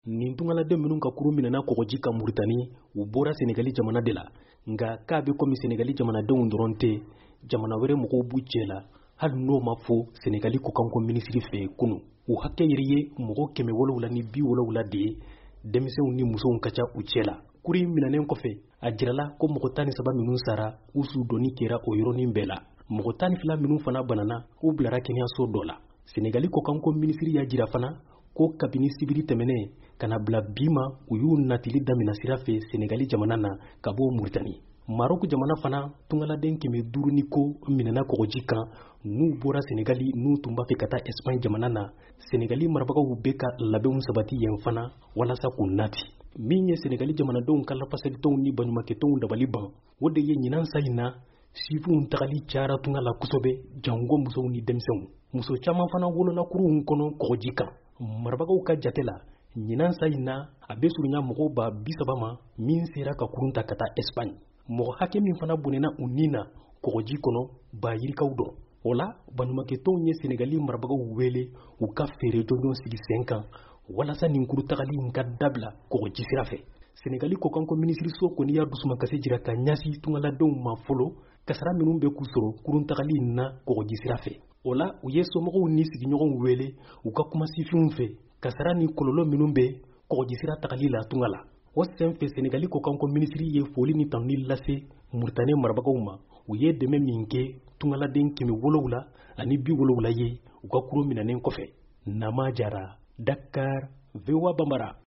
nin tungaladen minnu ka kurun minɛna kɔgɔji ka Muritani u bɔra Senegali jamana de la nka k'a bɛ komi Senegali jamanadenw dɔrɔn tɛ jamana wɛrɛ mɔgɔw b'u cɛ la hali n'o ma fɔ Senegali kokanko minisiri fɛ kunun u hakɛ yɛrɛ ye mɔgɔ 770 de ye denmisɛnw ni musow ka ca u cɛ la kuri minɛnen kɔfɛ a jirala ko mɔgɔ 13 minnu sara u su doni kɛra o yɔrɔnin bɛɛ la mɔgɔ 12 minnu fana banana u bilara kɛnɛyaso dɔ la Senegali kokanko minisiri y'a jira fana ko kabini sibiri tɛmɛnen kana bila bi ma u y'u natili damina sira fɛ Senegali jamana na ka bɔ Muritani Maroc jamana fana tungaladen 500 ni ko minɛna kɔgɔji kan n'u bɔra Senegali n'u tun b'a fɛ ka taa Espagne jamana na Senegali marabagaw bɛ ka labɛnw sabati yen fana walasa k'u nati min ye Senegali jamanadenw ka lafasalitɔnw ni baɲumankɛtɔnw dabali ban o de ye ɲinan sa in na sifuw tagali cayara tunga la kosɛbɛ jango musow ni denmisɛnw muso caman fana wolola kuruw kɔnɔ kɔgɔji kan marabagaw ka jate la ɲinan sa in na a bɛ surunya mɔgɔw ba 30 ma min sera ka kurun ta ka taa Espagne mɔgɔ hakɛ min fana bonnena u nin na kɔgɔji kɔnɔ ba yirikaw dɔn o la baɲumankɛtɔnw ye Senegali marabagaw wele u ka feere jɔnjɔn sigi sen kan walasa nin kuru tagali in ka dabila kɔgɔji sira fɛ Senegali kokanko minisiri so kɔni y'a dusumakasi jira ka ɲasi tungaladenw ma fɔlɔ kasara minnu bɛ k'u sɔrɔ kurun tagali in na kɔgɔji sira fɛ o la u ye somɔgɔw ni sigiɲɔgɔnw wele u ka kuma sifinw fɛ kasara ni kɔlɔlɔ minnu bɛ kɔgɔji sira tagali la tunga la o sen fɛ Senegali kokanko minisiri ye foli ni tanuni lase Muritani marabagaw ma u ye dɛmɛ min kɛ tungaladen 770 ye u ka kurun minɛnen kɔfɛ Nama Jara Dakar VOA Bambara